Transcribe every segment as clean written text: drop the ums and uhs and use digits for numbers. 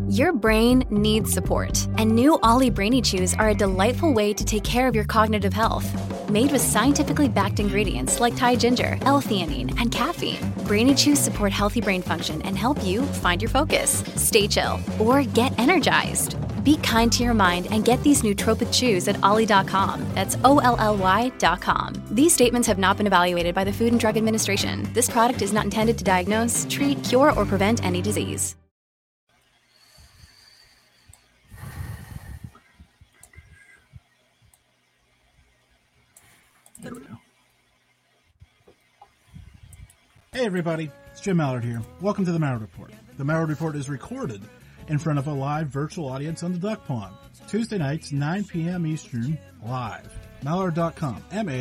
Your brain needs support, and new Ollie Brainy Chews are a delightful way to take care of your cognitive health. Made with scientifically backed ingredients like Thai ginger, L-theanine, and caffeine, Brainy Chews support healthy brain function and help you find your focus, stay chill, or get energized. Be kind to your mind and get these nootropic chews at ollie.com. That's OLLY.com. These statements have not been evaluated by the Food and Drug Administration. This product is not intended to diagnose, treat, cure, or prevent any disease. There we go. Hey everybody, it's Jim Mallard here. Welcome to the Mallard Report. The Mallard Report is recorded in front of a live virtual audience on the Duck Pond. Tuesday nights, 9 p.m. Eastern, live. Mallard.com.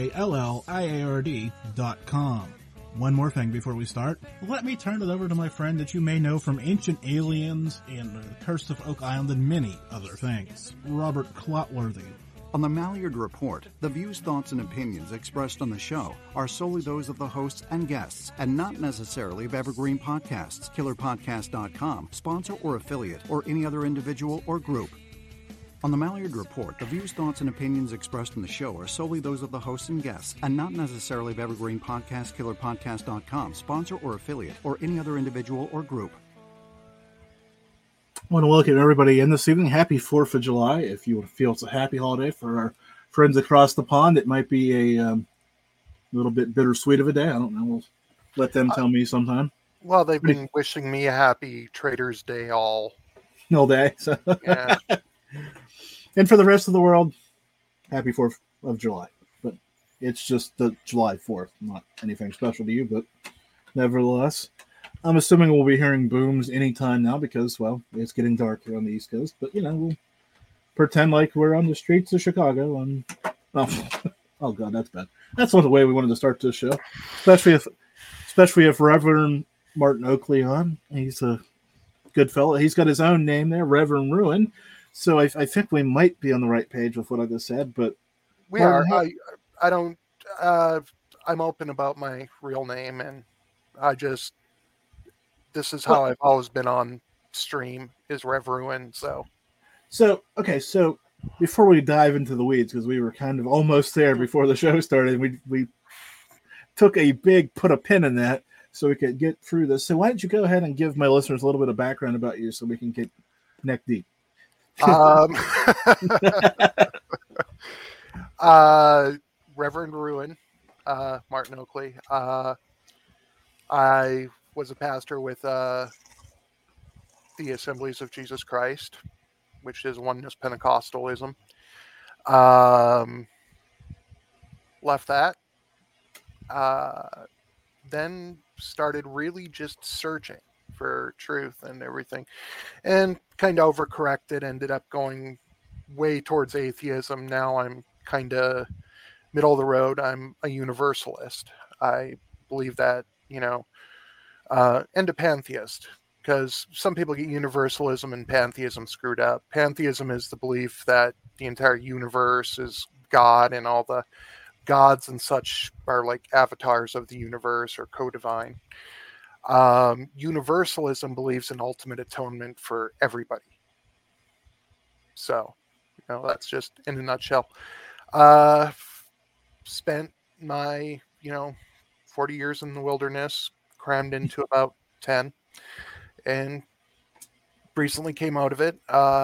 MALLIARD.com. One more thing before we start. Let me turn it over to my friend that you may know from Ancient Aliens and The Curse of Oak Island and many other things, Robert Clotworthy. On the Mallard Report, the views, thoughts, and opinions expressed on the show are solely those of the hosts and guests, and not necessarily of Evergreen Podcasts, KillerPodcast.com, sponsor or affiliate, or any other individual or group. On the Mallard Report, the views, thoughts, and opinions expressed in the show are solely those of the hosts and guests, and not necessarily of Evergreen Podcasts, KillerPodcast.com, sponsor or affiliate, or any other individual or group. I want to welcome everybody in this evening. Happy 4th of July. If you feel it's a happy holiday for our friends across the pond, it might be a little bit bittersweet of a day. I don't know. We'll let them tell me sometime. Well, they've been wishing me a happy Trader's Day all day. So. Yeah. And for the rest of the world, happy 4th of July. But it's just the July 4th, not anything special to you, but nevertheless. I'm assuming we'll be hearing booms anytime now because, well, it's getting dark here on the East Coast. But, we'll pretend like we're on the streets of Chicago. And oh God, that's bad. That's not the way we wanted to start this show, especially if Reverend Martin Oakley on. He's a good fellow. He's got his own name there, Reverend Ruin. So I think we might be on the right page with what I just said. But we are. I don't. I'm open about my real name, and this is how I've always been on stream, is Rev Ruin. So okay. So before we dive into the weeds, because we were kind of almost there before the show started, we took put a pin in that so we could get through this. So why don't you go ahead and give my listeners a little bit of background about you so we can get neck deep. Reverend Ruin, Martin Oakley. I was a pastor with the Assemblies of Jesus Christ, which is Oneness Pentecostalism. Left that. Then started really just searching for truth and everything, and kind of overcorrected, ended up going way towards atheism. Now I'm kind of middle of the road. I'm a universalist. I believe that, and a pantheist, because some people get universalism and pantheism screwed up. Pantheism is the belief that the entire universe is God, and all the gods and such are like avatars of the universe or co-divine. Universalism believes in ultimate atonement for everybody. So, that's just in a nutshell. Spent my, 40 years in the wilderness, crammed into about 10, and recently came out of it.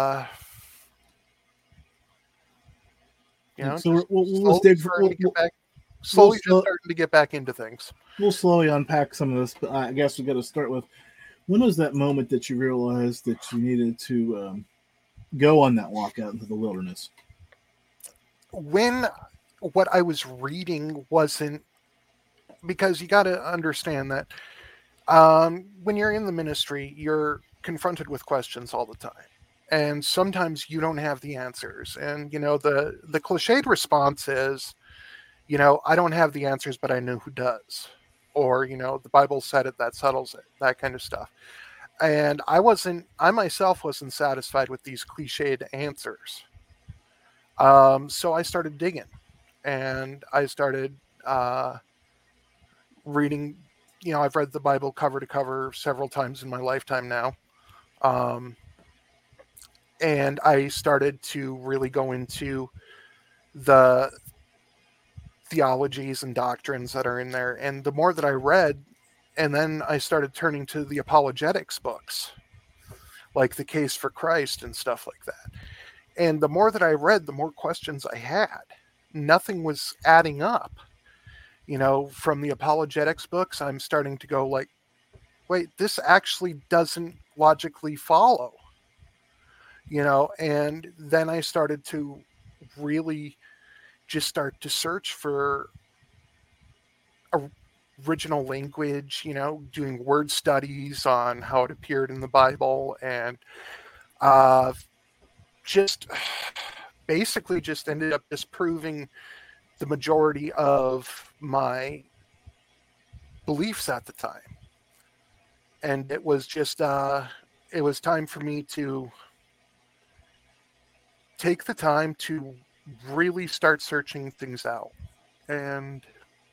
So we'll starting to get back into things. We'll slowly unpack some of this, but I guess we got to start with, when was that moment that you realized that you needed to go on that walk out into the wilderness? When what I was reading wasn't, because you got to understand that when you're in the ministry, you're confronted with questions all the time. And sometimes you don't have the answers. And, the cliched response is, I don't have the answers, but I know who does. Or, the Bible said it, that settles it, that kind of stuff. And I myself wasn't satisfied with these cliched answers. So I started digging, and I started reading. I've read the Bible cover to cover several times in my lifetime now. And I started to really go into the theologies and doctrines that are in there. And the more that I read, and then I started turning to the apologetics books, like The Case for Christ and stuff like that. And the more that I read, the more questions I had. Nothing was adding up. From the apologetics books, I'm starting to go like, wait, this actually doesn't logically follow. And then I started to really just start to search for original language, doing word studies on how it appeared in the Bible, and just basically just ended up disproving the majority of my beliefs at the time. And it was just, it was time for me to take the time to really start searching things out. And,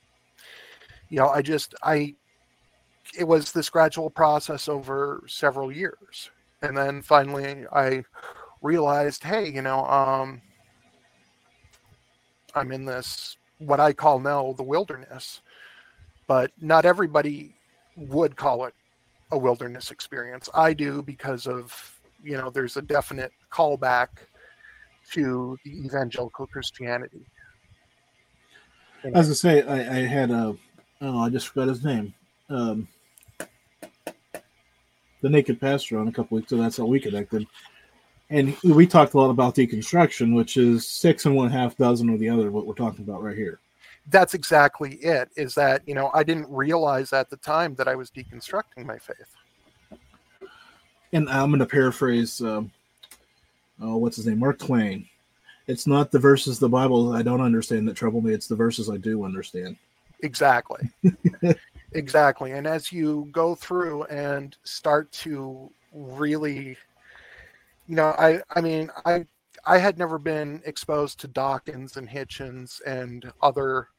it was this gradual process over several years. And then finally I realized, hey, I'm in this, what I call now the wilderness, but not everybody would call it a wilderness experience. I do, because of, there's a definite callback to the evangelical Christianity. As I say, I had I just forgot his name. The Naked Pastor on a couple weeks ago. That's how we connected. And we talked a lot about deconstruction, which is 6 1/2 of the other, what we're talking about right here. That's exactly it, is that, I didn't realize at the time that I was deconstructing my faith. And I'm going to paraphrase, what's his name? Mark Twain. It's not the verses of the Bible I don't understand that trouble me. It's the verses I do understand. Exactly. Exactly. And as you go through and start to really, I had never been exposed to Dawkins and Hitchens and other,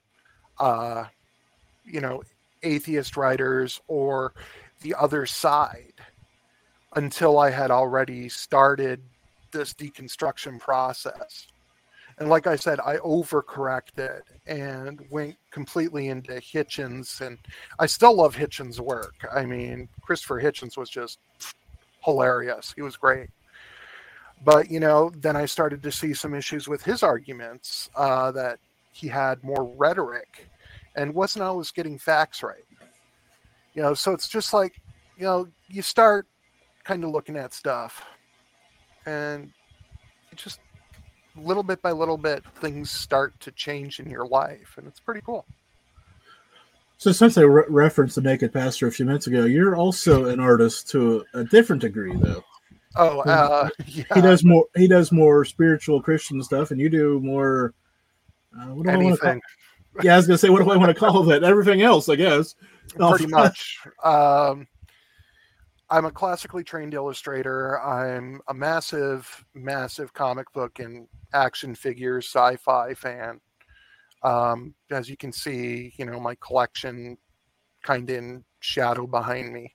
atheist writers or the other side until I had already started this deconstruction process. And like I said, I overcorrected and went completely into Hitchens, and I still love Hitchens' work. I mean, Christopher Hitchens was just hilarious. He was great. But, then I started to see some issues with his arguments, that he had more rhetoric and wasn't always getting facts right. So it's just like, you start kind of looking at stuff, and it just little bit by little bit, things start to change in your life, and it's pretty cool. So since I referenced the Naked Pastor a few minutes ago, you're also an artist to a different degree, though. Oh, yeah. He does more spiritual Christian stuff, and you do more. What do I want to call? Yeah, I was gonna say, what do I want to call that? Everything else, I guess. Pretty much. I'm a classically trained illustrator. I'm a massive, massive comic book and action figures sci-fi fan. As you can see, my collection kind of in shadow behind me.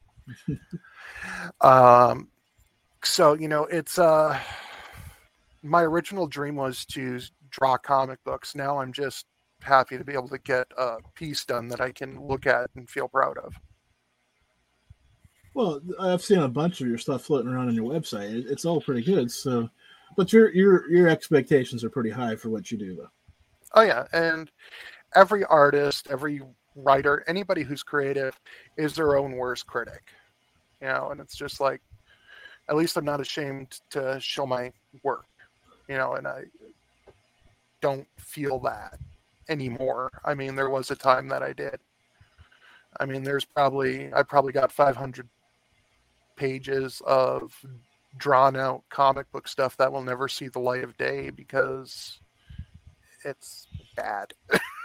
So, it's my original dream was to draw comic books. Now I'm just happy to be able to get a piece done that I can look at and feel proud of. Well, I've seen a bunch of your stuff floating around on your website. It's all pretty good. So, but your expectations are pretty high for what you do, though. Oh yeah, and every artist, every writer, anybody who's creative is their own worst critic. And it's just like, at least I'm not ashamed to show my work. And I don't feel that anymore. I mean, there was a time that I did. I mean, I probably got 500 pages of drawn out comic book stuff that will never see the light of day because it's bad.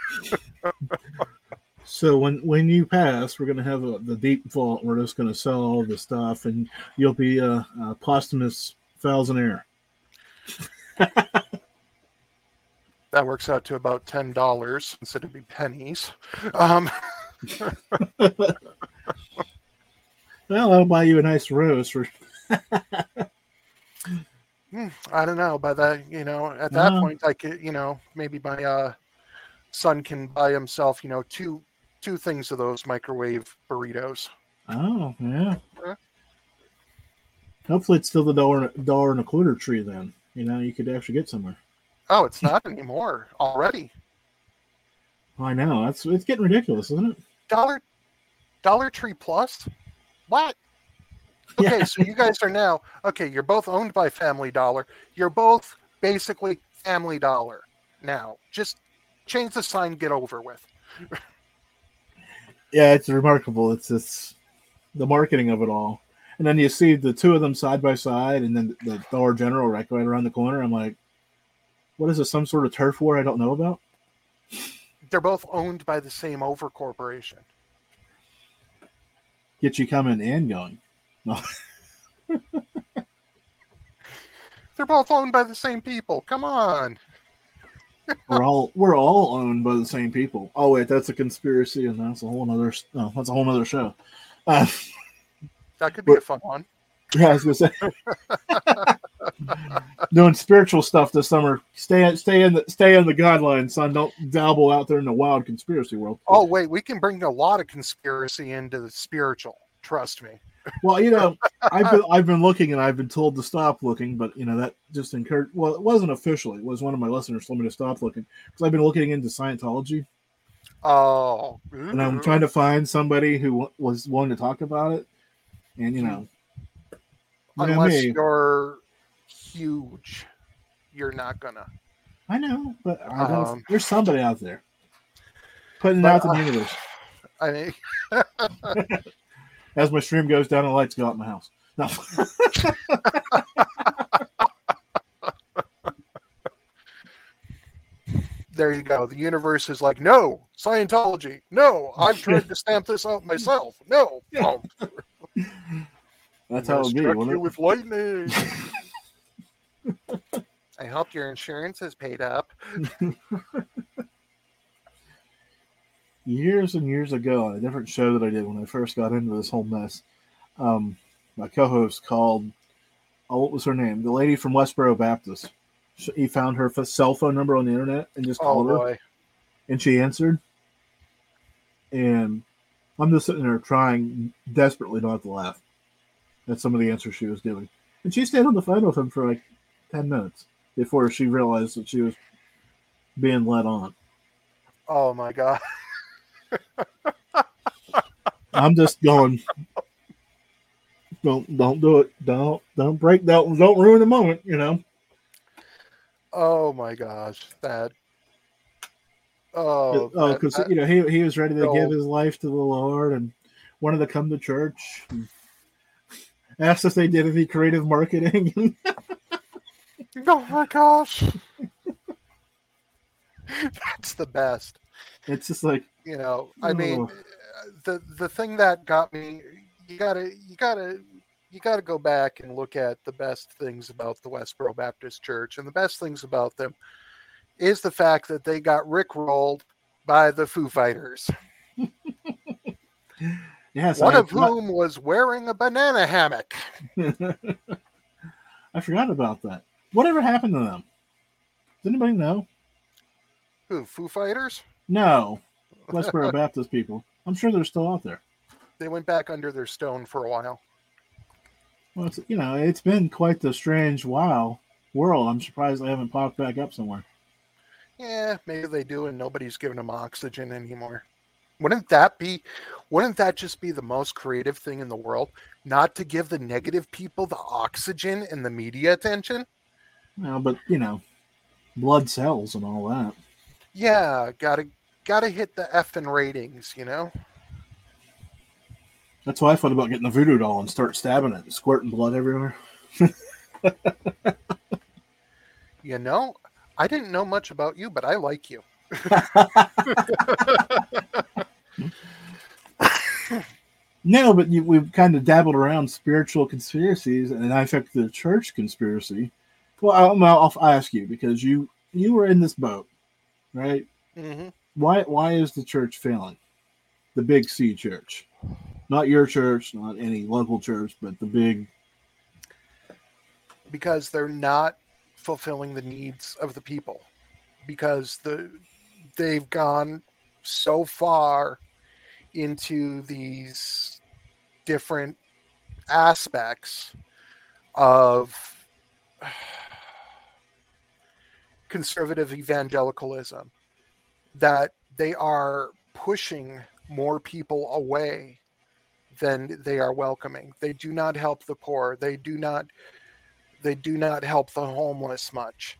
So when you pass, we're going to have the deep vault. We're just going to sell all the stuff, and you'll be a posthumous Fowls in Air. That works out to about $10 instead of pennies. Well, I'll buy you a nice rose for. I don't know. By that, at that point, I could, maybe my son can buy himself, two things of those microwave burritos. Oh, yeah. Hopefully it's still the dollar and a quarter tree then. You could actually get somewhere. Oh, it's not anymore already. I know. It's getting ridiculous, isn't it? Dollar Tree Plus? What? Okay, Yeah. so you guys are now, you're both owned by Family Dollar. You're both basically Family Dollar now. Just change the sign, get over with. Yeah, it's remarkable. It's the marketing of it all. And then you see the two of them side by side, and then the Dollar General right around the corner. I'm like, what is this, some sort of turf war I don't know about? They're both owned by the same over corporation. Get you coming and going. No. They're both owned by the same people. Come on. we're all owned by the same people. Oh wait, that's a conspiracy, and that's a whole other show. That could be a fun one. Yeah, I was gonna say. Doing spiritual stuff this summer. Stay in the guidelines, son. Don't dabble out there in the wild conspiracy world. Oh wait, we can bring a lot of conspiracy into the spiritual. Trust me. Well, I've been looking, and I've been told to stop looking, but that just encouraged. Well, it wasn't officially. It was one of my listeners told me to stop looking because I've been looking into Scientology. Oh. And I'm trying to find somebody who was willing to talk about it, and unless you're huge, you're not gonna. I know, but there's somebody out there putting it out to the universe. I mean, as my stream goes down, the lights go out in my house. No. There you go. The universe is like, no, Scientology. No, I've tried to stamp this out myself. No. Yeah. That's how it be. You with lightning. I hope your insurance is paid up. Years and years ago, on a different show that I did when I first got into this whole mess, my co-host called, what was her name? The lady from Westboro Baptist. He found her cell phone number on the internet and just called her. And she answered. And I'm just sitting there trying desperately not to laugh at some of the answers she was giving. And she stayed on the phone with him for like 10 minutes before she realized that she was being led on. Oh my God. I'm just going, don't do it. Don't break that. Don't ruin the moment, Oh my gosh. That. Because he was ready to give his life to the Lord and wanted to come to church. And asked if they did any creative marketing. Oh my gosh. That's the best. It's just like, I mean, the thing that got me, you gotta go back and look at the best things about the Westboro Baptist Church, and the best things about them is the fact that they got rickrolled by the Foo Fighters. Yes, one of whom was wearing a banana hammock. I forgot about that. Whatever happened to them? Does anybody know? Who, Foo Fighters? No. Westboro Baptist people. I'm sure they're still out there. They went back under their stone for a while. Well, it's been quite the strange world. I'm surprised they haven't popped back up somewhere. Yeah, maybe they do, and nobody's giving them oxygen anymore. Wouldn't that just be the most creative thing in the world? Not to give the negative people the oxygen and the media attention? No, but blood cells and all that. Yeah, gotta hit the effing ratings, That's why I thought about getting a voodoo doll and start stabbing it and squirting blood everywhere. I didn't know much about you, but I like you. No, but we've kind of dabbled around spiritual conspiracies, and I affect the church conspiracy. Well, I'll ask you, because you were in this boat, right? Mm-hmm. Why is the church failing? The big C church. Not your church, not any local church, but the big. Because they're not fulfilling the needs of the people, because they've gone so far into these different aspects of conservative evangelicalism that they are pushing more people away than they are welcoming. They do not help the poor. They do not help the homeless much.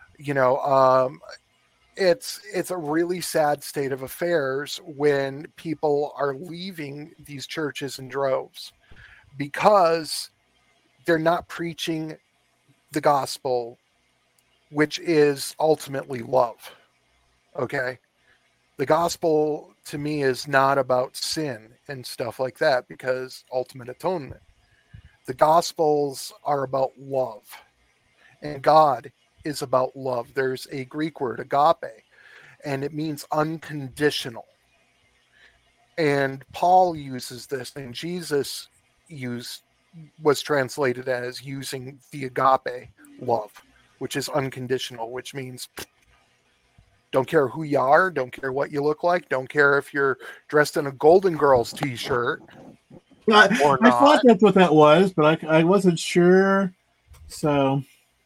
It's a really sad state of affairs when people are leaving these churches in droves because they're not preaching the gospel, which is ultimately love. Okay? The gospel to me is not about sin and stuff like that, because ultimate atonement. The gospels are about love, and God is about love. There's a Greek word, agape, and it means unconditional. And Paul uses this, and Jesus was translated as using the agape love, which is unconditional, which means don't care who you are, don't care what you look like, don't care if you're dressed in a Golden Girls t-shirt or I not. thought that's what that was, but I wasn't sure. So,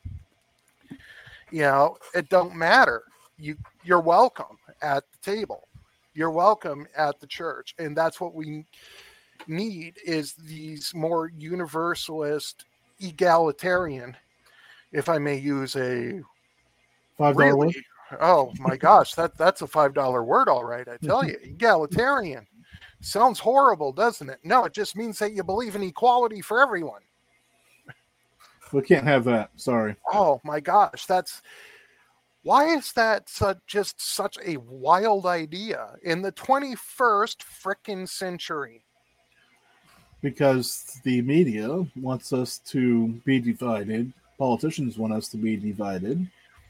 it don't matter. You're welcome at the table. You're welcome at the church. And that's what we need, is these more universalist, egalitarian, if I may use a $5 word? Oh my gosh, that's a $5 word, all right. I tell you, egalitarian sounds horrible, doesn't it? No, it just means that you believe in equality for everyone. We can't have that. Sorry. Oh my gosh, why is that just such a wild idea in the 21st frickin' century? Because the media wants us to be divided. Politicians want us to be divided.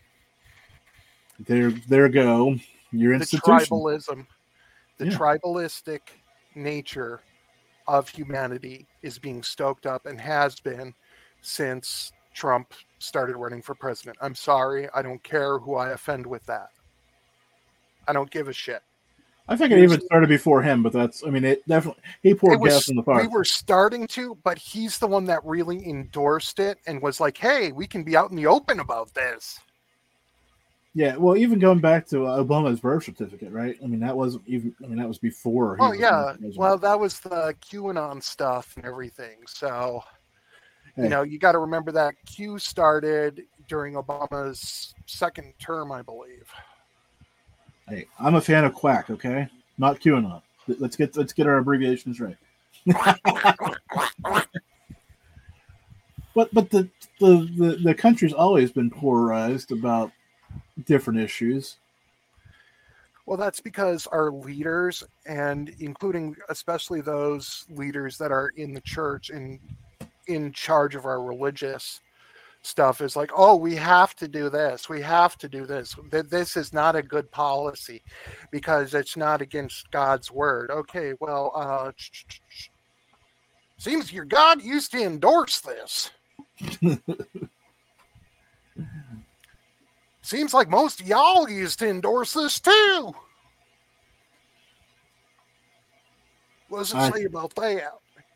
There go your institution. The tribalistic nature of humanity is being stoked up, and has been since Trump started running for president. I'm sorry, I don't care who I offend with that. I don't give a shit. I think it even started before him, but it definitely, he poured gas in the fire. We were starting to, but he's the one that really endorsed it and was like, hey, we can be out in the open about this. Yeah, well, even going back to Obama's birth certificate, right? That wasn't even. That was before. Oh yeah, well, that was the QAnon stuff and everything. So, hey, you got to remember that Q started during Obama's second term, I believe. Hey, I'm a fan of Quack. Okay, not QAnon. Let's get our abbreviations right. But the country's always been polarized about different issues. Well, that's because our leaders, and including especially those leaders that are in the church and in charge of our religious stuff, is like, oh, we have to do this. We have to do this. This is not a good policy because it's not against God's word. Okay, well, seems your God used to endorse this. Seems like most of y'all used to endorse this too. What does it say about that?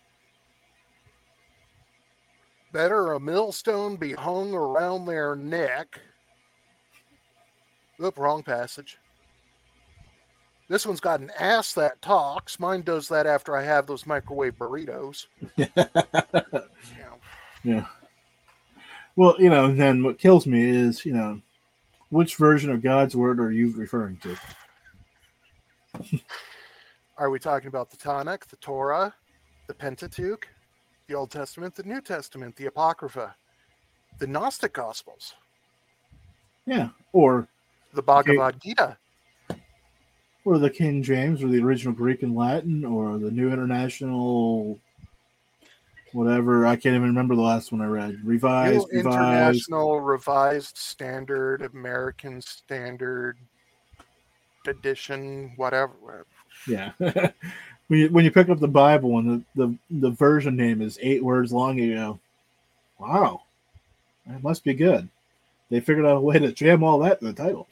Better a millstone be hung around their neck. Oop, wrong passage. This one's got an ass that talks. Mine does that after I have those microwave burritos. Yeah. Well, then what kills me is, which version of God's word are you referring to? Are we talking about the Tanakh, the Torah, the Pentateuch, the Old Testament, the New Testament, the Apocrypha, the Gnostic Gospels? Yeah, or the Bhagavad Gita. Or the King James, or the original Greek and Latin, or the New International, whatever. I can't even remember the last one I read. Revised. International Revised Standard, American Standard Edition, whatever. Yeah. when you pick up the Bible and the version name is 8 words long, you go, wow, that must be good. they figured out a way to jam all that in the title.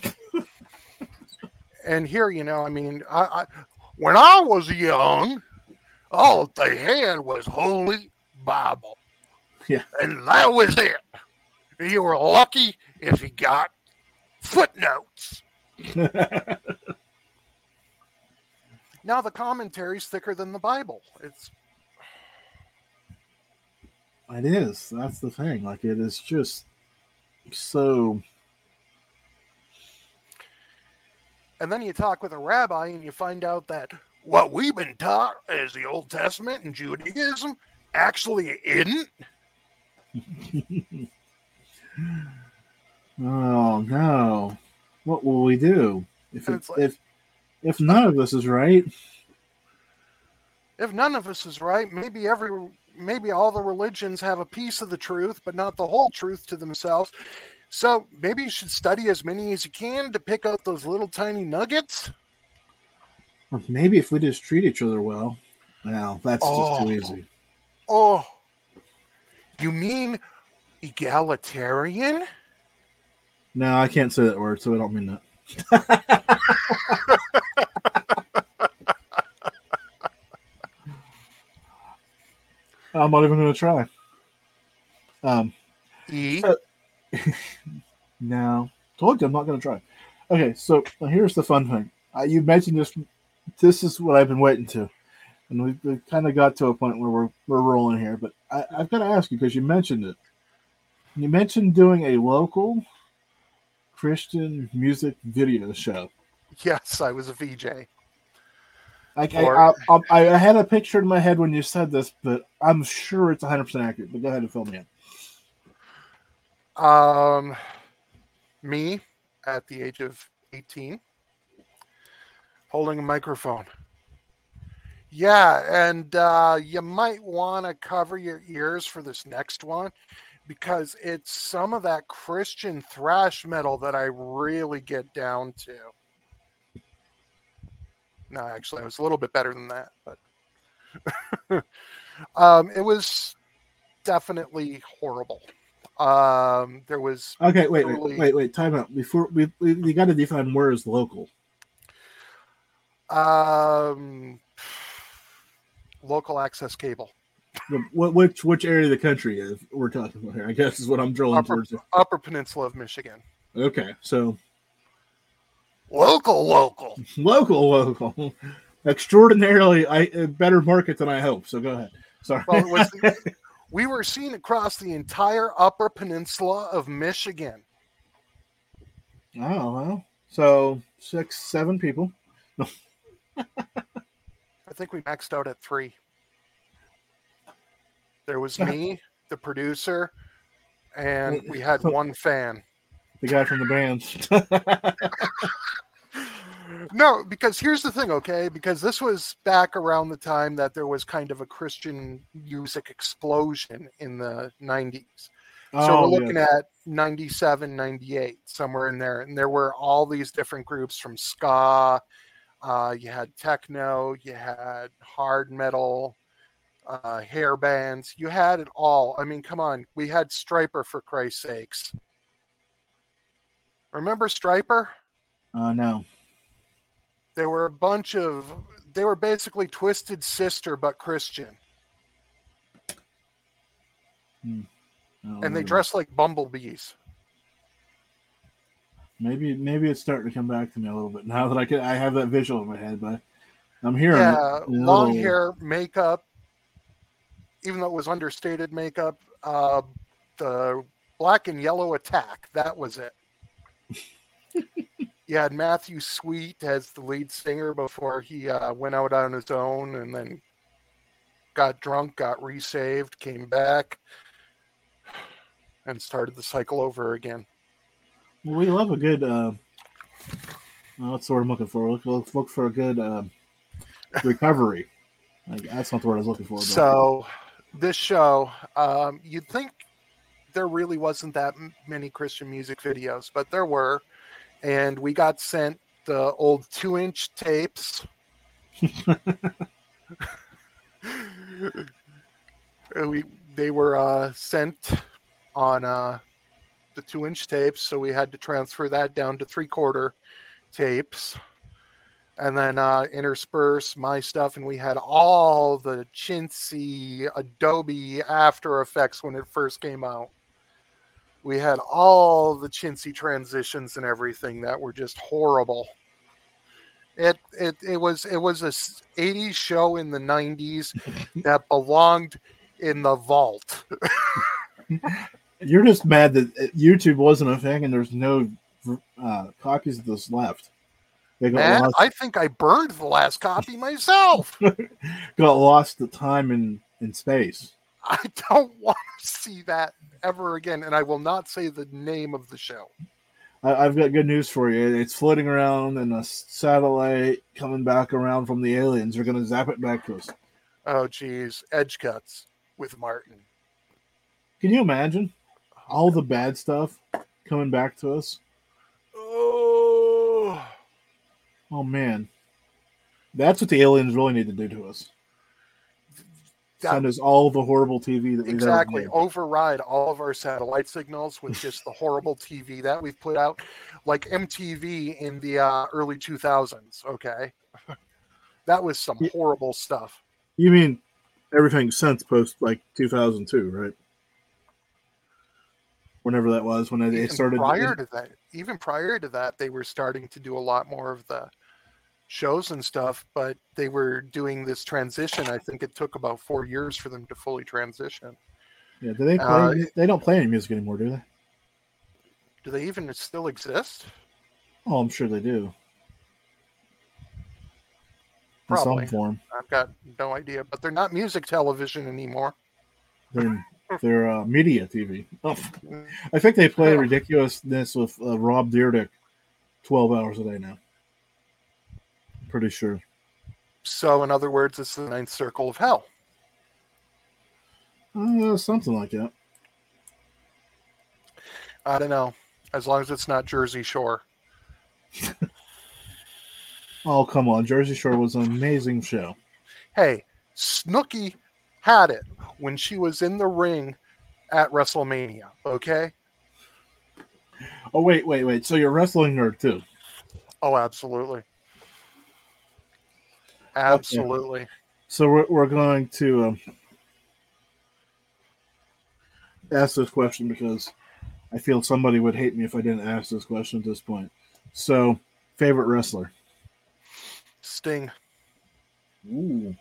And here, I mean, I when I was young, all they had was Holy Bible. Yeah. And that was it. You were lucky if you got footnotes. Now the commentary's thicker than the Bible. It is. That's the thing. Like, it is just so. And then you talk with a rabbi and you find out that what we've been taught as the Old Testament and Judaism actually isn't. Oh no! What will we do if Like, if none of this is right? If none of us is right, maybe all the religions have a piece of the truth, but not the whole truth to themselves. So maybe you should study as many as you can to pick out those little tiny nuggets. Or maybe if we just treat each other well. Well, that's just too easy. Oh, you mean egalitarian? No, I can't say that word, so I don't mean that. I'm not even going to try. No. Told you I'm not going to try. Okay, so here's the fun thing. You mentioned this. This is what I've been waiting to. And we've kind of got to a point where we're rolling here. But I've got to ask you, because you mentioned it. You mentioned doing a local Christian music video show. Yes, I was a VJ. I had a picture in my head when you said this, but I'm sure it's 100% accurate. But go ahead and fill me in. Me at the age of 18, holding a microphone. Yeah, and you might want to cover your ears for this next one, because it's some of that Christian thrash metal that I really get down to. No, actually, I was a little bit better than that, but it was definitely horrible. There was okay. Wait. Time out. Before we got to define where is local. Local access cable. Which area of the country is we're talking about here? I guess is what I'm drilling towards. Upper Peninsula of Michigan. Okay, so local, extraordinarily better market than I hoped. So go ahead. Sorry. Well, we were seen across the entire Upper Peninsula of Michigan. Oh well, so 6-7 people. I think we maxed out at 3. There was me, the producer, and we had one fan. The guy from the band. No, because here's the thing, okay? Because this was back around the time that there was kind of a Christian music explosion in the 90s. So we're looking at 97, 98, somewhere in there. And there were all these different groups from ska, you had techno, you had hard metal, hair bands. You had it all. I mean, come on. We had Stryper, for Christ's sakes. Remember Stryper? No. They were they were basically Twisted Sister, but Christian. And they dressed like bumblebees. Maybe it's starting to come back to me a little bit now that I have that visual in my head, but I'm hearing it. Long hair, makeup, even though it was understated makeup, the Black and Yellow Attack, that was it. You had Matthew Sweet as the lead singer before he went out on his own and then got drunk, got resaved, came back, and started the cycle over again. Well, we love a good, what's the word I'm looking for? Look for a good recovery. That's not the word I was looking for. So this show, you'd think there really wasn't that many Christian music videos, but there were. And we got sent the old 2-inch tapes. They were sent on the 2-inch tapes, so we had to transfer that down to 3/4 tapes, and then intersperse my stuff. And we had all the chintzy Adobe After Effects when it first came out. We had all the chintzy transitions and everything that were just horrible. It was a 80s show in the 90s that belonged in the vault. You're just mad that YouTube wasn't a thing and there's no copies of this left. They got Man, lost. I think I burned the last copy myself. Got lost to time in space. I don't want to see that ever again, and I will not say the name of the show. I've got good news for you. It's floating around in a satellite coming back around from the aliens. They're going to zap it back to us. Oh, geez. Edge Cuts with Martin. Can you imagine all the bad stuff coming back to us? Oh, man. That's what the aliens really need to do to us. Send us all the horrible TV that we've exactly ever made. Override all of our satellite signals with just the horrible TV that we've put out, like MTV in the early 2000s. Okay, that was some horrible stuff. You mean everything since post like 2002, right? Whenever that was, when they started. Even prior to that, they were starting to do a lot more of the shows and stuff, but they were doing this transition. I think it took about 4 years for them to fully transition. Yeah, do they play? They don't play any music anymore, do they? Do they even still exist? Oh, I'm sure they do. Probably. In some form. I've got no idea, but they're not music television anymore. They're media TV. Oh, I think they play ridiculousness with Rob Dyrdek 12 hours a day now. Pretty sure. So, in other words, it's the ninth circle of hell. Something like that. I don't know. As long as it's not Jersey Shore. Oh, come on. Jersey Shore was an amazing show. Hey, Snooki had it when she was in the ring at WrestleMania, okay? Oh, wait. So you're a wrestling nerd, too? Oh, absolutely. Absolutely. Okay. So we're going to ask this question because I feel somebody would hate me if I didn't ask this question at this point. So, favorite wrestler? Sting. Ooh.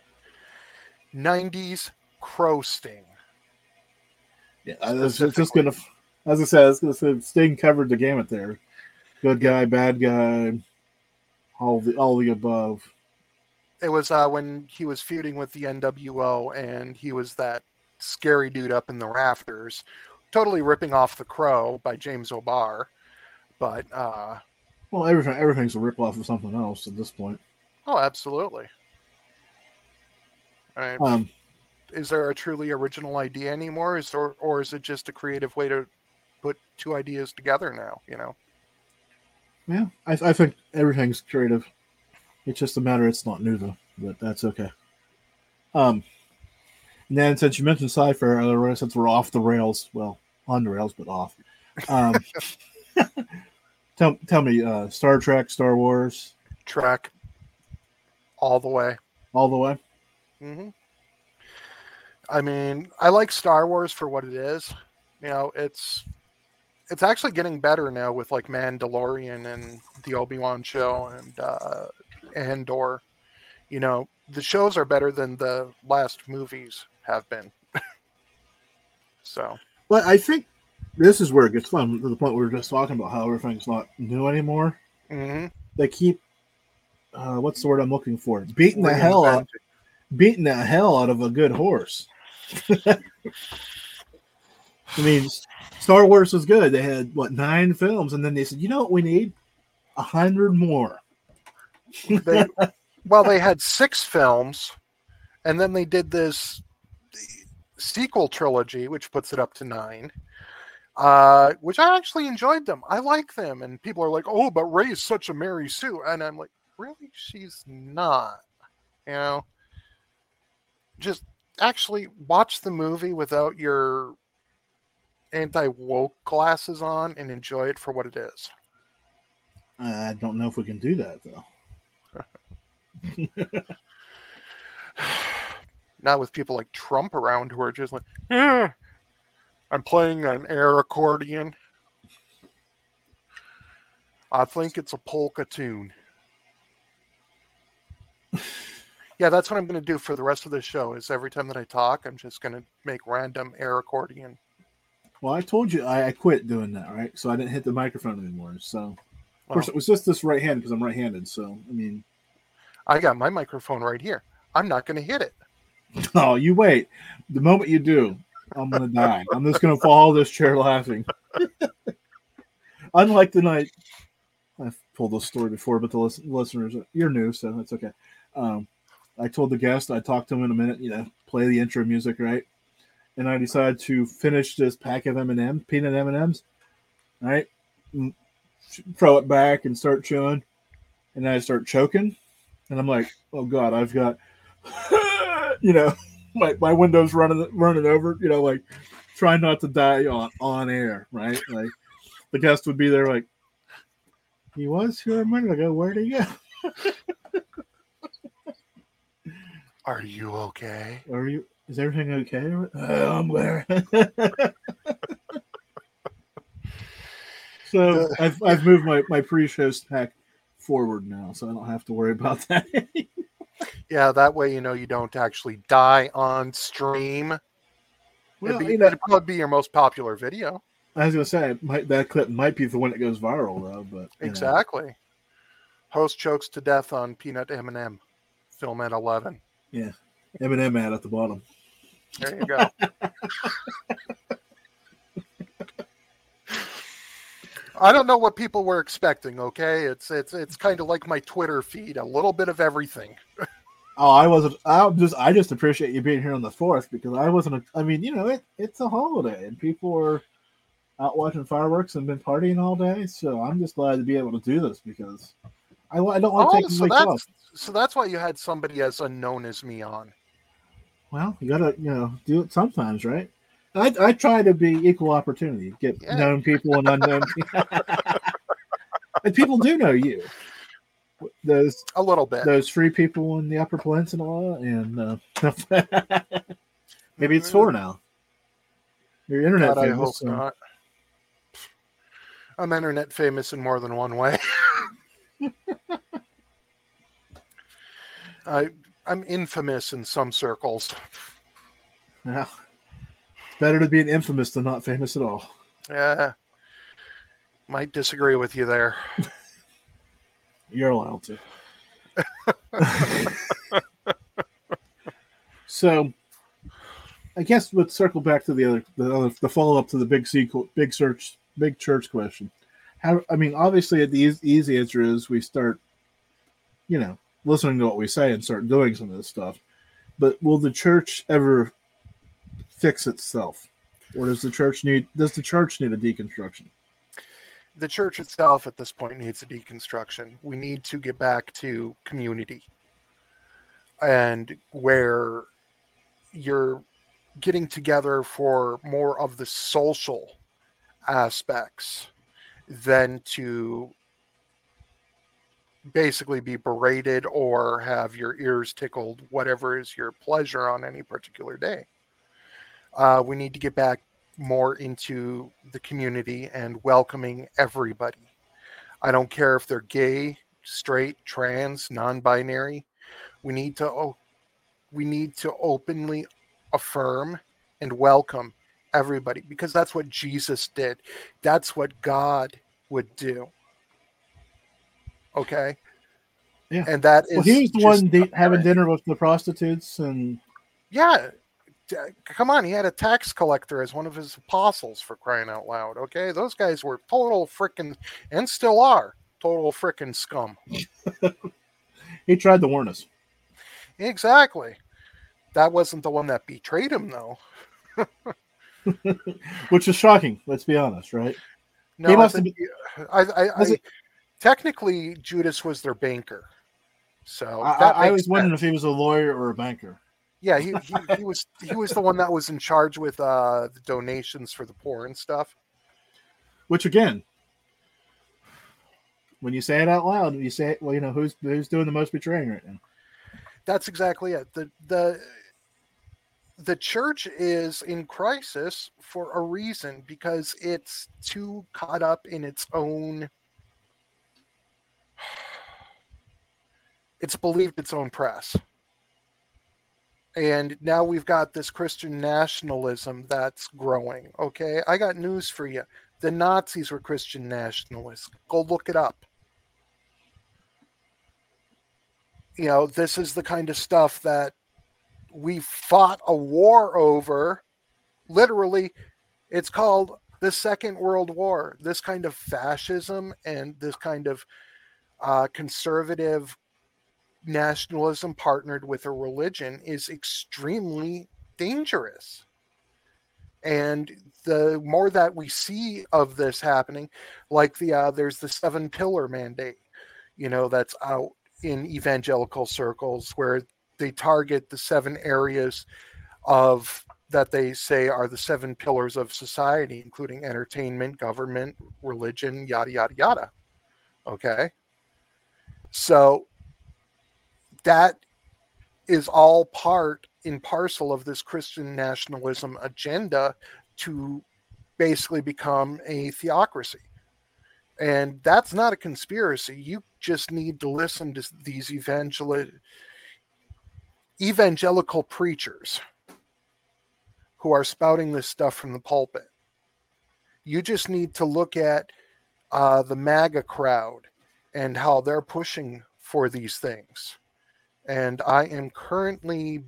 90s Crow Sting. Yeah, as I said, Sting covered the gamut there. Good guy, bad guy, all the above. It was when he was feuding with the NWO, and he was that scary dude up in the rafters, totally ripping off the Crow by James O'Barr. But well, everything's a rip off of something else at this point. Oh, absolutely. All right. Is there a truly original idea anymore? Or is it just a creative way to put two ideas together now? You know. Yeah, I think everything's creative. It's just a matter it's not new though, but that's okay. And then since you mentioned Cypher, since we're off the rails, well, on the rails but off. Tell me, Star Trek, Star Wars, Trek, all the way. All the way. Mm-hmm. I mean, I like Star Wars for what it is. You know, it's actually getting better now with like Mandalorian and the Obi-Wan show and Andor. You know, the shows are better than the last movies have been. So, well, I think this is where it gets fun. To the point we were just talking about how everything's not new anymore. Mm-hmm. They keep what's the word I'm looking for? Beating the hell out of a good horse. I mean, Star Wars was good. They had 9 films, and then they said, "You know what we need? 100 more." They had 6 films, and then they did this sequel trilogy, which puts it up to 9. Which I actually enjoyed them. I like them, and people are like, "Oh, but Rey is such a Mary Sue," and I'm like, "Really? She's not." You know, just actually watch the movie without your anti-woke glasses on and enjoy it for what it is. I don't know if we can do that though. Not with people like Trump around who are just like, I'm playing an air accordion. I think it's a polka tune. Yeah, that's what I'm going to do for the rest of the show. Is every time that I talk, I'm just going to make random air accordion. Well, I told you I quit doing that, right? So I didn't hit the microphone anymore. So, of course, it was just this right hand because I'm right-handed. So, I mean, I got my microphone right here. I'm not going to hit it. Oh, you wait. The moment you do, I'm going to die. I'm just going to fall this chair laughing. Unlike the night, I've told this story before, but the listeners, you're new, so that's okay. I told the guest, I talked to him in a minute, play the intro music, right? And I decided to finish this pack of M&M, peanut M&Ms, right? And throw it back and start chewing. And then I start choking. And I'm like, oh, God, I've got, my window's running over, like trying not to die on air, right? Like the guest would be there like, he was here a minute ago. Where'd he go? Are you okay? Is everything okay? I'm there. So I've moved my pre-show stack forward now, so I don't have to worry about that. Yeah, that way you don't actually die on stream. Well, it'd probably be your most popular video. I was gonna say that clip might be the one that goes viral though, but exactly. Host chokes to death on peanut M&M. Film at 11. Yeah, M&M ad at the bottom. There you go. I don't know what people were expecting. Okay, it's kind of like my Twitter feed, a little bit of everything. Oh, I just appreciate you being here on the 4th because I wasn't. It's a holiday and people are out watching fireworks and been partying all day. So I'm just glad to be able to do this because I don't want to take the week off. So that's why you had somebody as unknown as me on. Well, you gotta do it sometimes, right? I try to be equal opportunity, get known people and unknown people. And people do know you. Those a little bit. Those 3 people in the Upper Peninsula, and maybe it's 4 now. You're internet famous. I hope not. I'm internet famous in more than one way. I'm infamous in some circles. Yeah. It's better to be an infamous than not famous at all. Yeah. Might disagree with you there. You're allowed to. So, I guess let's circle back to the follow up to the big church question. Obviously, the easy answer is we start, listening to what we say and start doing some of this stuff. But will the church ever fix itself, or does the church need a deconstruction? The church itself at this point needs a deconstruction. We need to get back to community and where you're getting together for more of the social aspects than to basically be berated or have your ears tickled, whatever is your pleasure on any particular day. We need to get back more into the community and welcoming everybody. I don't care if they're gay, straight, trans, non-binary. We need to openly affirm and welcome everybody because that's what Jesus did. That's what God would do. Okay? Yeah. And that is he was the one having dinner with the prostitutes and yeah. Come on, he had a tax collector as one of his apostles, for crying out loud. Okay, those guys were total frickin' and still are total frickin' scum. He tried to warn us. Exactly. That wasn't the one that betrayed him, though. Which is shocking. Let's be honest, right? No, he must have technically Judas was their banker. So I was wondering if he was a lawyer or a banker. Yeah, he was the one that was in charge with the donations for the poor and stuff. Which again, when you say it out loud, you say, well, who's doing the most betraying right now? That's exactly it. The church is in crisis for a reason, because it's too caught up in its own. It's believed its own press. And now we've got this Christian nationalism that's growing. Okay, I got news for you. The Nazis were Christian nationalists. Go look it up. This is the kind of stuff that we fought a war over. Literally, it's called the Second World War. This kind of fascism and this kind of conservative nationalism partnered with a religion is extremely dangerous. And the more that we see of this happening, like there's the 7 pillar mandate, that's out in evangelical circles, where they target the 7 areas of that they say are the 7 pillars of society, including entertainment, government, religion, yada, yada, yada. Okay. So that is all part and parcel of this Christian nationalism agenda to basically become a theocracy. And that's not a conspiracy. You just need to listen to these evangelical preachers who are spouting this stuff from the pulpit. You just need to look at the MAGA crowd and how they're pushing for these things. And I am currently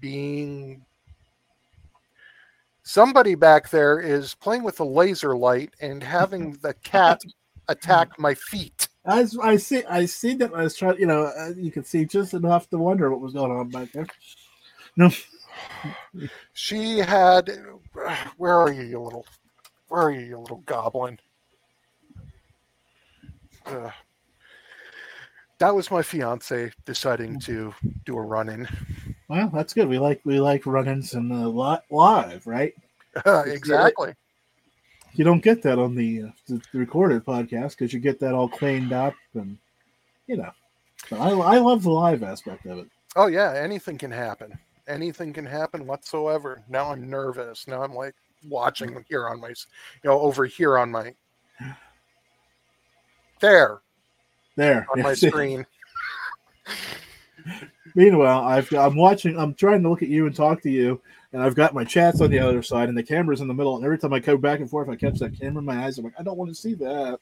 somebody back there is playing with a laser light and having the cat attack my feet. As I see that I was trying, you could see just enough to wonder what was going on back there. No, she had. Where are you, you little goblin? That was my fiance deciding to do a run-in. Well, that's good. We like run-ins and live, right? Exactly. You don't get that on the recorded podcast because you get that all cleaned up, and But I love the live aspect of it. Oh yeah, anything can happen. Anything can happen whatsoever. Now I'm nervous. Now I'm like watching here on my, over here on my. There. On my screen. Meanwhile, I'm trying to look at you and talk to you, and I've got my chats on the other side, and the camera's in the middle, and every time I go back and forth, I catch that camera in my eyes. I'm like, I don't want to see that.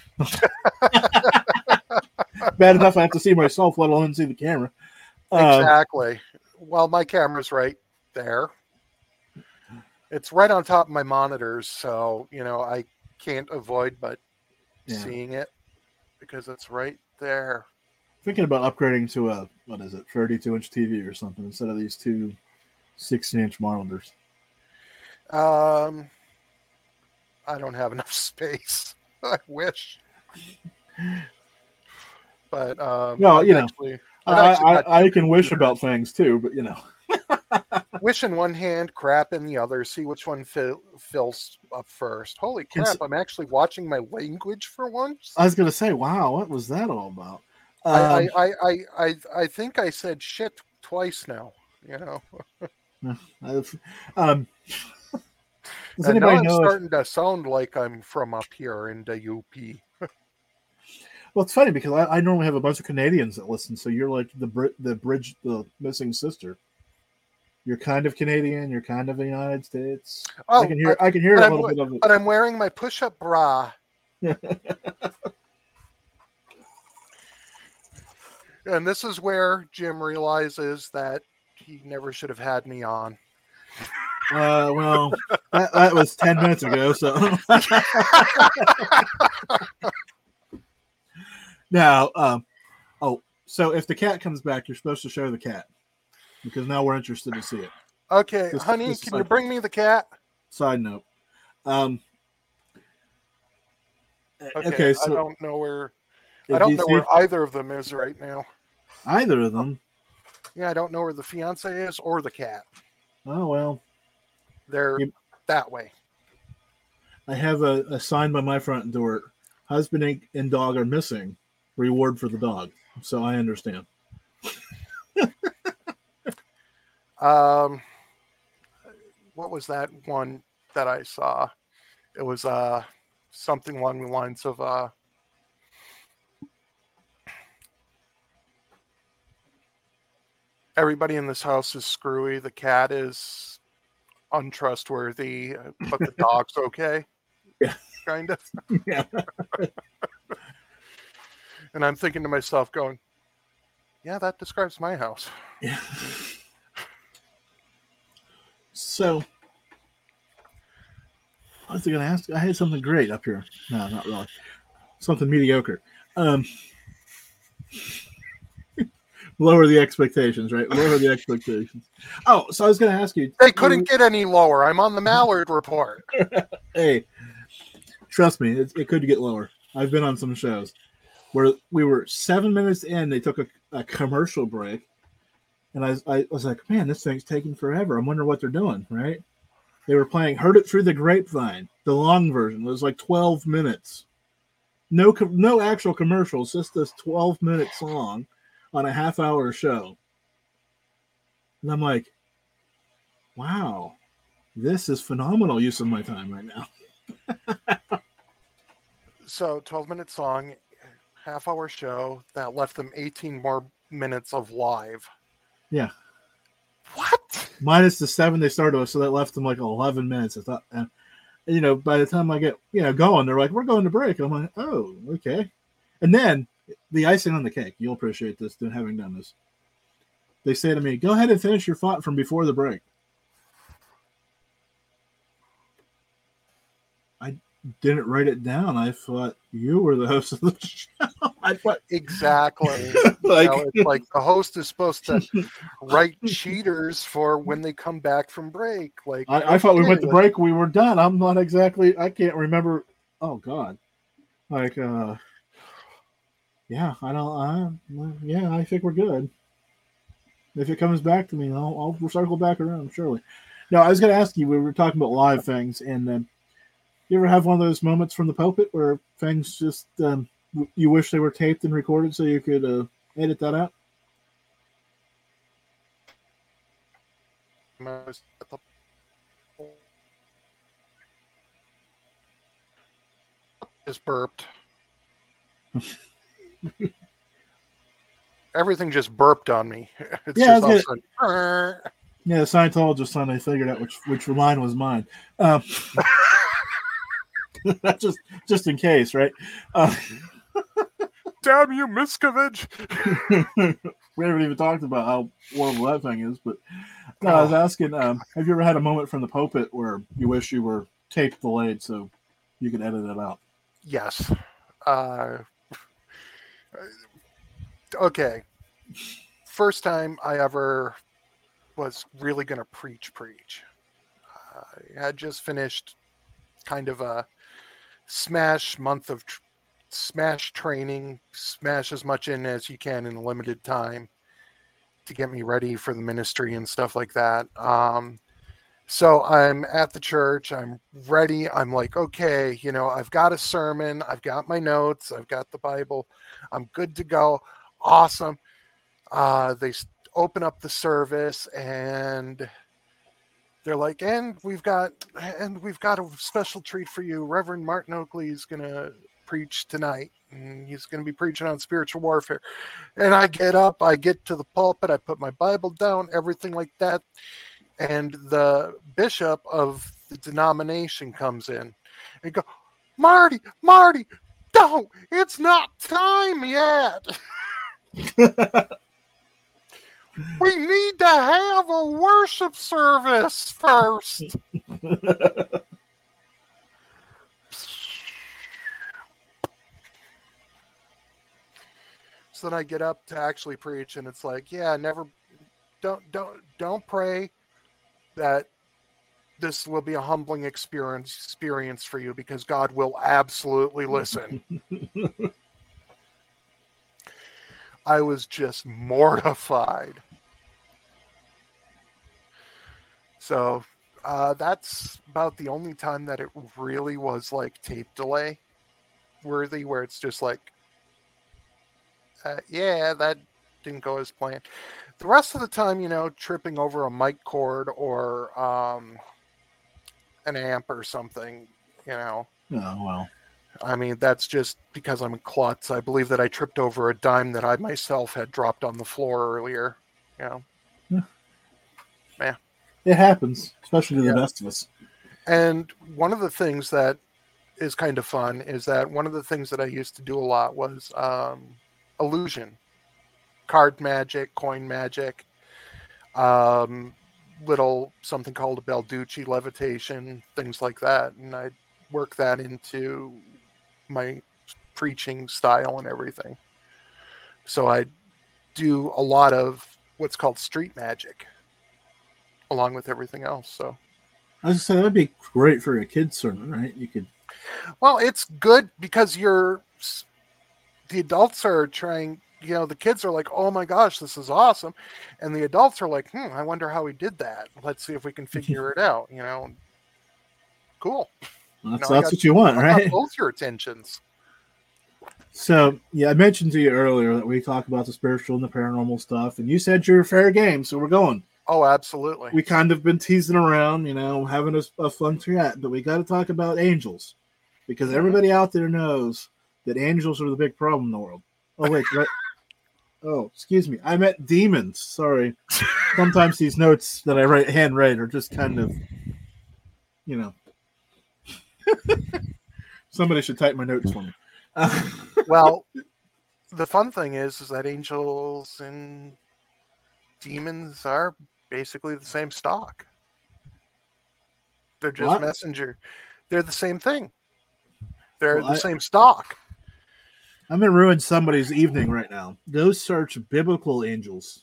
Bad enough I have to see myself, let alone see the camera. Exactly. Well, my camera's right there. It's right on top of my monitors, so, I can't avoid but seeing it because it's right there. Thinking about upgrading to a 32-inch TV or something instead of these two 16-inch monitors. I don't have enough space. I wish. But I can wish about things too, but wish in one hand, crap in the other. See which one fills up first. Holy crap! I'm actually watching my language for once. I was gonna say, wow, what was that all about? I think I said shit twice now. Does and now I'm starting to sound like I'm from up here in the UP. Well, it's funny because I normally have a bunch of Canadians that listen, so you're like the missing sister. You're kind of Canadian. You're kind of the United States. Oh, I can hear a little bit of it. But I'm wearing my push-up bra. And this is where Jim realizes that he never should have had me on. Well, that was 10 minutes ago. So now, so if the cat comes back, you're supposed to show the cat because now we're interested to see it. Okay, honey, can you bring me the cat? Side note. Okay, so I don't know where either of them is right now. Either of them. Yeah, I don't know where the fiance is or the cat. Oh, well. They're that way. I have a sign by my front door. Husband and dog are missing. Reward for the dog. So I understand. What was that one that I saw? It was something along the lines of everybody in this house is screwy. The cat is untrustworthy, but the dog's okay. Yeah. Kind of. Yeah. And I'm thinking to myself, going, yeah, that describes my house. Yeah. So, I was going to ask, I had something great up here. No, not really. Something mediocre. Lower the expectations, right? Lower the expectations. Oh, so I was going to ask you. They couldn't get any lower. I'm on the Mallard Report. Hey, trust me, it could get lower. I've been on some shows where we were 7 minutes in, they took a commercial break, and I was like, man, this thing's taking forever. I'm wondering what they're doing, right? They were playing Heard It Through the Grapevine, the long version. It was like 12 minutes. No actual commercials, just this 12-minute song on a half-hour show. And I'm like, wow, this is phenomenal use of my time right now. So 12-minute song, half-hour show, that left them 18 more minutes of live. Yeah. What? Minus the 7 they started with, so that left them like 11 minutes. I thought, by the time I get, going, they're like, we're going to break. I'm like, oh, okay. And then the icing on the cake, you'll appreciate this, having done this. They say to me, go ahead and finish your thought from before the break. I didn't write it down. I thought you were the host of the show. Exactly. It's like the host is supposed to write cheaters for when they come back from break. Like I thought we went to break, we were done. I'm not exactly. I can't remember. Oh God. Yeah, I don't. Yeah, I think we're good. If it comes back to me, I'll circle back around surely. No, I was going to ask you. We were talking about live things, and you ever have one of those moments from the pulpit where things just you wish they were taped and recorded so you could edit that out? Just burped. Everything just burped on me. It's yeah, just yeah, the Scientologist son, I figured out which line was mine. just in case, right? Damn you, Miscavige! We haven't even talked about how horrible that thing is, but no, I was asking, have you ever had a moment from the pulpit where you wish you were tape delayed so you could edit it out? Yes. Okay. First time I ever was really going to preach. I had just finished kind of a smash month of smash training, smash as much in as you can in a limited time to get me ready for the ministry and stuff like that. So I'm at the church, I'm ready. I'm like, okay, I've got a sermon, I've got my notes, I've got the Bible, I'm good to go. Awesome. They open up the service and they're like, and we've got a special treat for you. Reverend Martin Oakley is going to preach tonight, and he's going to be preaching on spiritual warfare. And I get up, I get to the pulpit, I put my Bible down, everything like that. And the bishop of the denomination comes in and go, Marty, don't, it's not time yet. We need to have a worship service first. So then I get up to actually preach, and it's like, yeah, don't pray that this will be a humbling experience for you, because God will absolutely listen. I was just mortified. So that's about the only time that it really was like tape delay worthy, where it's just like, yeah, that didn't go as planned. The rest of the time, tripping over a mic cord or an amp or something, Oh, well. I mean, that's just because I'm a klutz. I believe that I tripped over a dime that I myself had dropped on the floor earlier. Yeah. It happens, especially to the best of us. And one of the things that is kind of fun is that one of the things that I used to do a lot was illusion, card magic, coin magic, little something called a Balducci levitation, things like that. And I work that into my preaching style and everything. So I do a lot of what's called street magic along with everything else. So I was gonna say that would be great for a kid's sermon, right? You could. Well, it's good because the adults are trying, the kids are like, oh my gosh, this is awesome. And the adults are like, I wonder how he did that. Let's see if we can figure it out, Cool. That's what you want, right? Both your attentions. So, yeah, I mentioned to you earlier that we talk about the spiritual and the paranormal stuff, and you said you're fair game, so we're going. Oh, absolutely. We kind of been teasing around, having a fun chat, but we got to talk about angels because everybody out there knows that angels are the big problem in the world. Oh, wait. Right? Oh, excuse me. I meant demons. Sorry. Sometimes these notes that I handwrite are just kind of, somebody should type my notes for me. Well, the fun thing is that angels and demons are basically the same stock. They're just messenger. They're the same thing. They're the same stock. I'm going to ruin somebody's evening right now. Go search biblical angels.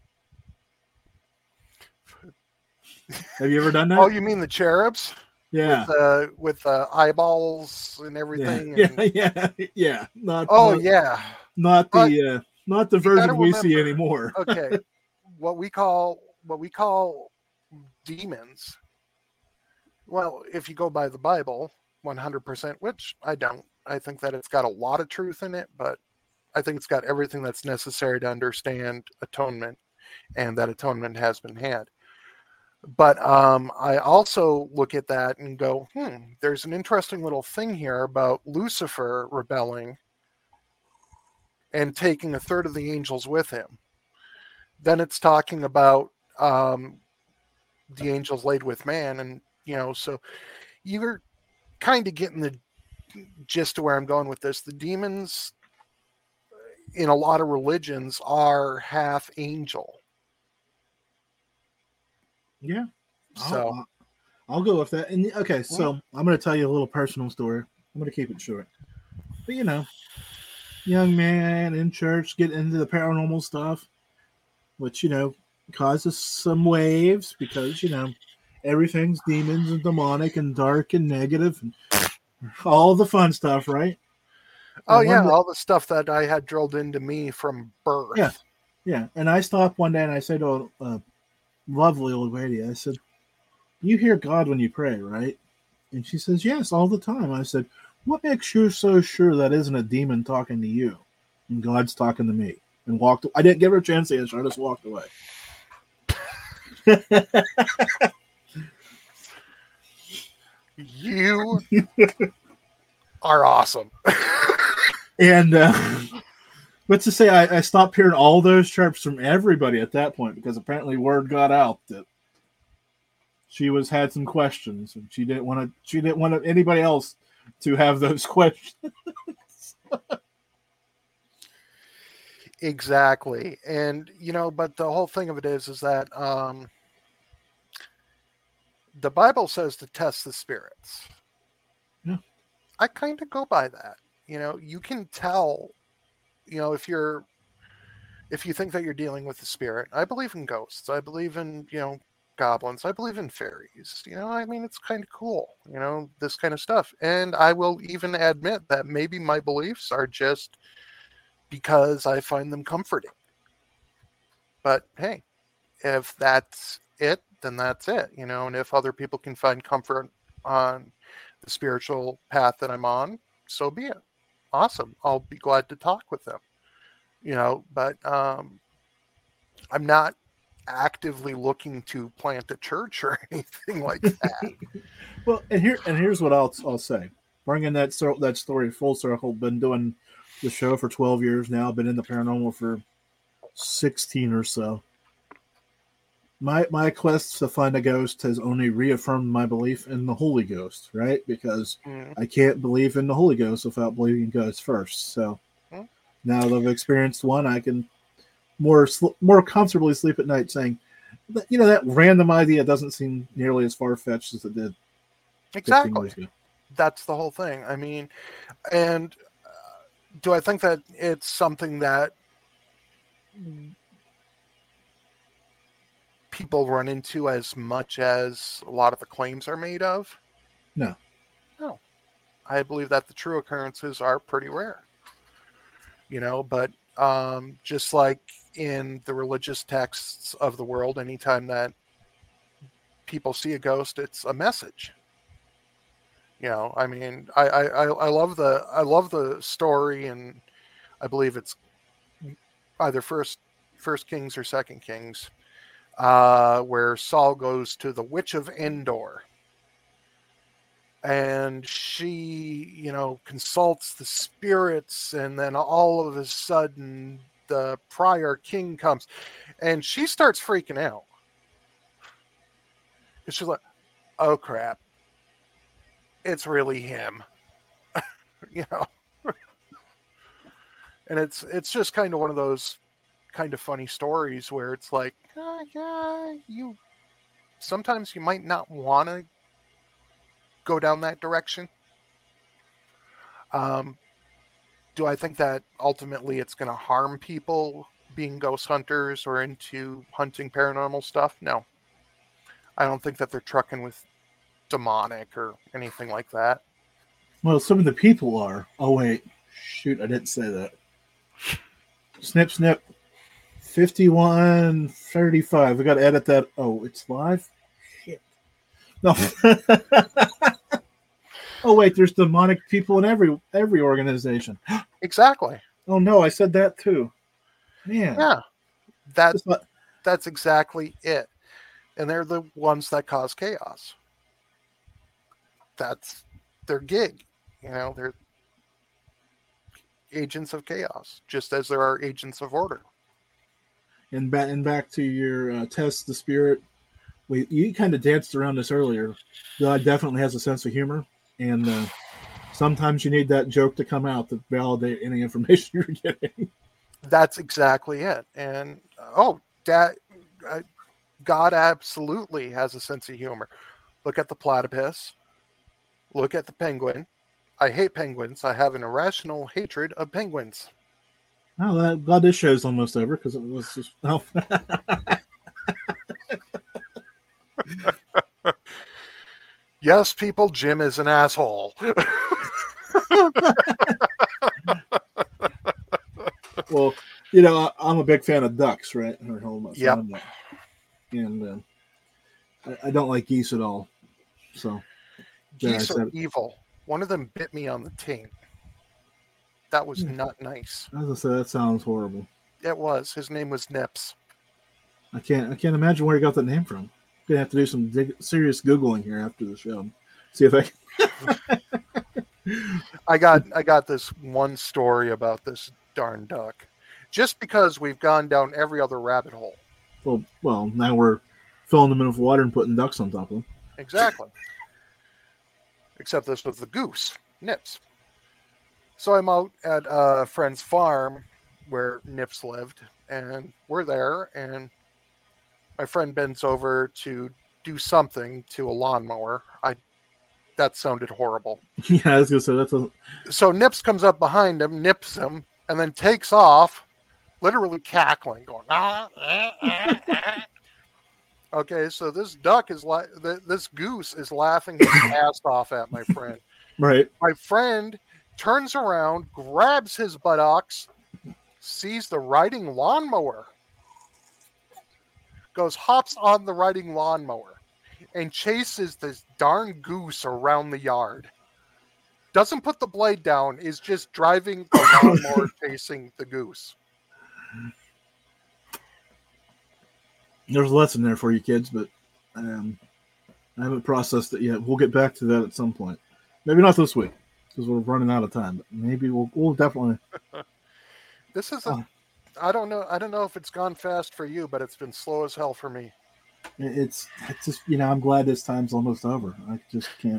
Have you ever done that? Oh, you mean the cherubs? Yeah. With eyeballs and everything. Yeah. Not the version we see anymore. Okay. What we call demons. Well, if you go by the Bible, 100%, which I don't. I think that it's got a lot of truth in it, but I think it's got everything that's necessary to understand atonement, and that atonement has been had. But I also look at that and go, there's an interesting little thing here about Lucifer rebelling and taking a third of the angels with him. Then it's talking about the angels laid with man. And, so you're kind of getting the gist of where I'm going with this. The demons in a lot of religions are half angel. Yeah. So I'll go with that. And okay, so I'm going to tell you a little personal story. I'm going to keep it short. But young man in church, get into the paranormal stuff, which, causes some waves because, everything's demons and demonic and dark and negative and all the fun stuff, right? Oh, yeah, all the stuff that I had drilled into me from birth. Yeah. And I stopped one day and I said to a lovely old lady, I said, you hear God when you pray, right? And she says, yes, all the time. I said, what makes you so sure that isn't a demon talking to you and God's talking to me? And walked. I didn't give her a chance to answer. I just walked away. You are awesome. And but to say I stopped hearing all those chirps from everybody at that point because apparently word got out that she had some questions and she didn't want anybody else to have those questions. Exactly. And but the whole thing of it is that the Bible says to test the spirits. Yeah. I kind of go by that. You can tell, if you think that you're dealing with the spirit. I believe in ghosts. I believe in, goblins. I believe in fairies. It's kind of cool, this kind of stuff. And I will even admit that maybe my beliefs are just because I find them comforting. But hey, if that's it, then that's it, and if other people can find comfort on the spiritual path that I'm on, so be it. Awesome. I'll be glad to talk with them, but I'm not actively looking to plant a church or anything like that. Well, and here's what I'll say. Bringing that story full circle, been doing the show for 12 years now, been in the paranormal for 16 or so. My quest to find a ghost has only reaffirmed my belief in the Holy Ghost, right? Because I can't believe in the Holy Ghost without believing in ghosts first. So now that I've experienced one, I can more comfortably sleep at night saying, that random idea doesn't seem nearly as far-fetched as it did 15 years ago. That's the whole thing. I mean, and do I think that it's something that people run into as much as a lot of the claims are made of? No. I believe that the true occurrences are pretty rare. But just like in the religious texts of the world, anytime that people see a ghost, it's a message. I mean, I love the story, and I believe it's either First Kings or Second Kings, where Saul goes to the Witch of Endor, and she, consults the spirits, and then all of a sudden the prior king comes, and she starts freaking out. And she's like, "Oh crap. It's really him." And it's just kind of one of those kind of funny stories where it's like, sometimes you might not want to go down that direction. Do I think that ultimately it's going to harm people being ghost hunters or into hunting paranormal stuff? No. I don't think that they're trucking with demonic or anything like that. Well, some of the people are. Oh wait, shoot, I didn't say that. Snip, snip. 51:35. We got to edit that. Oh, it's live? Shit. No. Oh wait, there's demonic people in every organization. Exactly. Oh no, I said that too. Man. Yeah. That's exactly it. And they're the ones that cause chaos. That's their gig. They're agents of chaos, just as there are agents of order. And back to your test the spirit. You kind of danced around this earlier. God definitely has a sense of humor, and sometimes you need that joke to come out to validate any information you're getting. That's exactly it. And God absolutely has a sense of humor. Look at the platypus. Look at the penguin. I hate penguins. I have an irrational hatred of penguins. Oh, glad this show's almost over because it was just. Oh. Yes, people, Jim is an asshole. Well, I'm a big fan of ducks, right? Yep. And I don't like geese at all. So geese are evil. One of them bit me on the taint. That was not nice. As I said, that sounds horrible. It was. His name was Nips. I can't imagine where he got that name from. I'm gonna have to do some serious Googling here after the show. See if I can. I got this one story about this darn duck. Just because we've gone down every other rabbit hole. Well, now we're filling them in with water and putting ducks on top of them. Exactly. Except this was the goose, Nips. So I'm out at a friend's farm where Nips lived, and we're there, and my friend bends over to do something to a lawnmower. That sounded horrible. Yeah, I was gonna say that. So Nips comes up behind him, nips him, and then takes off, literally cackling, going. Okay, so this goose is laughing his ass off at my friend. Right. My friend turns around, grabs his buttocks, sees the riding lawnmower, hops on the riding lawnmower and chases this darn goose around the yard. Doesn't put the blade down, is just driving the lawnmower chasing the goose. There's a lesson there for you kids, but I haven't processed it yet. We'll get back to that at some point. Maybe not this week, because we're running out of time, but maybe we'll definitely. This is I don't know if it's gone fast for you, but it's been slow as hell for me. It's just, I'm glad this time's almost over. I just can't.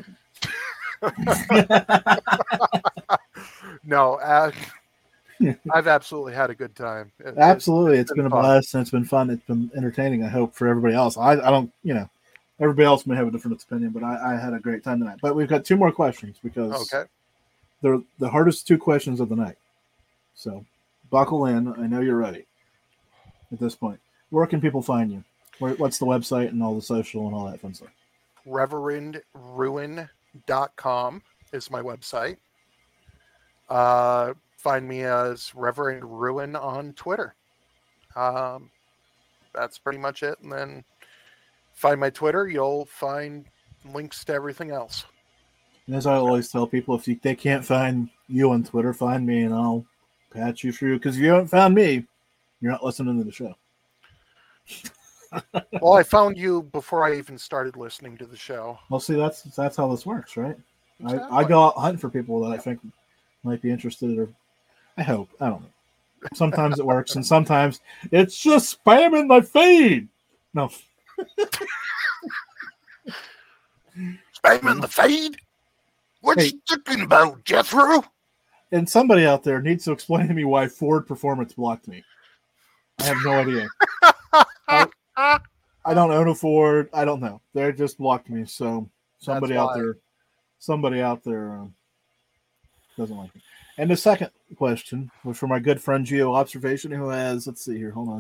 No, I've absolutely had a good time. Absolutely. It's been a blast and it's been fun. It's been entertaining, I hope, for everybody else. I don't, everybody else may have a different opinion, but I had a great time tonight. But we've got 2 more questions because they're the hardest 2 questions of the night. So buckle in. I know you're ready at this point. Where can people find you? What's the website and all the social and all that fun stuff? ReverendRuin.com is my website. Find me as Reverend Ruin on Twitter. That's pretty much it. And then find my Twitter. You'll find links to everything else. And as I always tell people, if they can't find you on Twitter, find me and I'll patch you through. Because if you haven't found me, you're not listening to the show. Well, I found you before I even started listening to the show. Well, see, that's how this works, right? Exactly. I go out hunting for people that I think might be interested, or I hope. I don't know. Sometimes it works, and sometimes it's just spamming my feed. No. Spamming the feed? What you talking about, Jethro? And somebody out there needs to explain to me why Ford Performance blocked me. I have no idea. I don't own a Ford. I don't know. They just blocked me. So somebody out there doesn't like me. And the second question was for my good friend Geo Observation, who has, let's see here, hold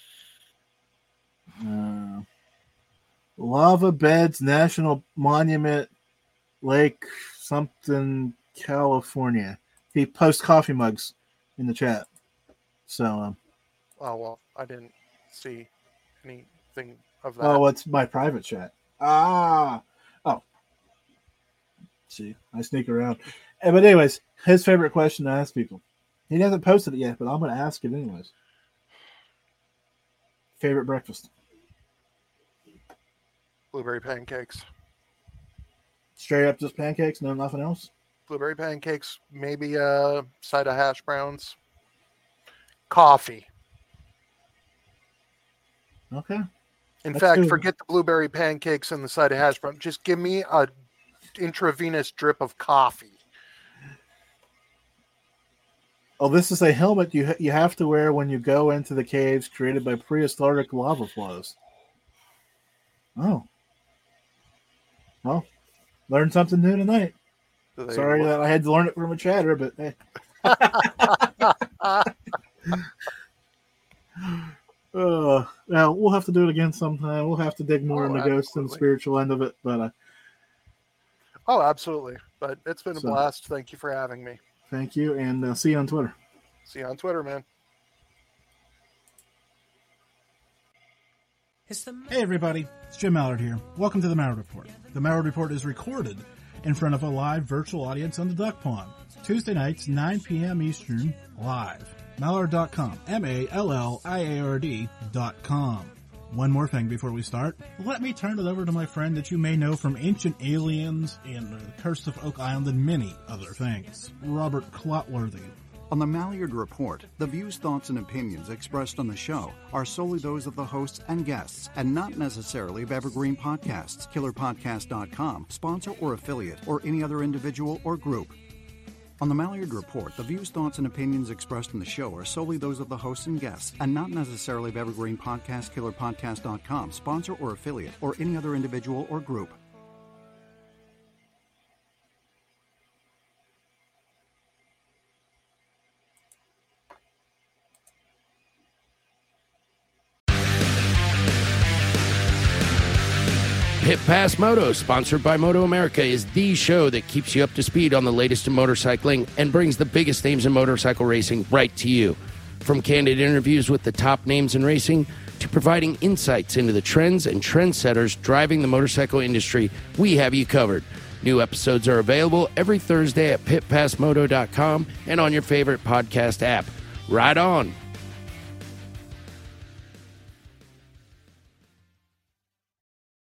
on. Lava Beds National Monument, Lake something, California. He posts coffee mugs in the chat. So, oh, well, I didn't see anything of that. Oh, it's my private chat. Oh. See, I sneak around. But anyways, his favorite question to ask people. He hasn't posted it yet, but I'm going to ask it anyways. Favorite breakfast? Blueberry pancakes. Straight up just pancakes, no nothing else? Blueberry pancakes, maybe a side of hash browns. Coffee. Okay. In fact, forget the blueberry pancakes and the side of hash browns. Just give me a intravenous drip of coffee. Oh, this is a helmet you have to wear when you go into the caves created by prehistoric lava flows. Oh. Well, learned something new tonight. Sorry that I had to learn it from a chatter, but hey. Now we'll have to do it again sometime. We'll have to dig more into ghosts and the spiritual end of it, but oh, absolutely. But it's been a blast. Thank you for having me. Thank you, and see you on Twitter. See you on Twitter, man. Hey, everybody. It's Jim Mallard here. Welcome to the Mallard Report. The Mallard Report is recorded in front of a live virtual audience on the Duck Pond. Tuesday nights, 9 p.m. Eastern, live. Mallard.com. MALLIARD.com. One more thing before we start. Let me turn it over to my friend that you may know from Ancient Aliens and The Curse of Oak Island and many other things, Robert Clotworthy. On the Mallard Report, the views, thoughts, and opinions expressed on the show are solely those of the hosts and guests, and not necessarily of Evergreen Podcasts, KillerPodcast.com, sponsor or affiliate, or any other individual or group. On the Mallard Report, the views, thoughts, and opinions expressed in the show are solely those of the hosts and guests, and not necessarily of Evergreen Podcast, KillerPodcast.com, sponsor or affiliate, or any other individual or group. Pit Pass Moto, sponsored by Moto America, is the show that keeps you up to speed on the latest in motorcycling and brings the biggest names in motorcycle racing right to you. From candid interviews with the top names in racing to providing insights into the trends and trendsetters driving the motorcycle industry, we have you covered. New episodes are available every Thursday at pitpassmoto.com and on your favorite podcast app. Ride on!